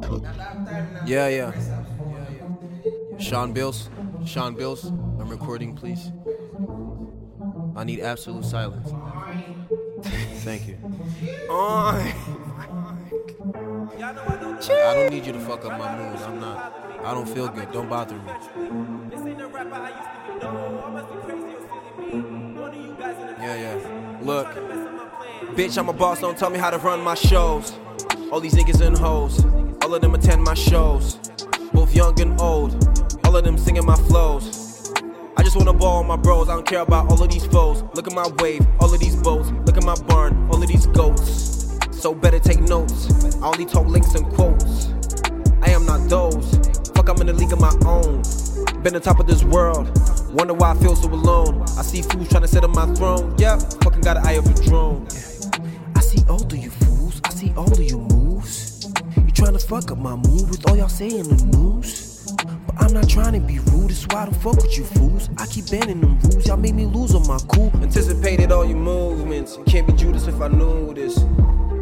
Yeah. Sean Bills, I'm recording, please. I need absolute silence. Thank you. I don't need you to fuck up my mood. I don't feel good. Don't bother me. Yeah. Look, bitch, I'm a boss. Don't tell me how to run my shows. All these niggas and hoes, all of them attend my shows. Both young and old, all of them singing my flows. I just wanna ball with my bros, I don't care about all of these foes. Look at my wave, all of these boats. Look at my barn, all of these goats. So better take notes, I only talk links and quotes. I am not those, fuck, I'm in a league of my own. Been on top of this world, wonder why I feel so alone. I see fools trying to sit on my throne, yeah, fucking got an eye of a drone. I see all of you fools, I see all of your moves. You trying to fuck up my mood with all y'all say in the news. But I'm not trying to be rude, that's why I don't fuck with you fools. I keep banning them rules, y'all made me lose on my cool. Anticipated all your movements, you can't be Judas if I knew this.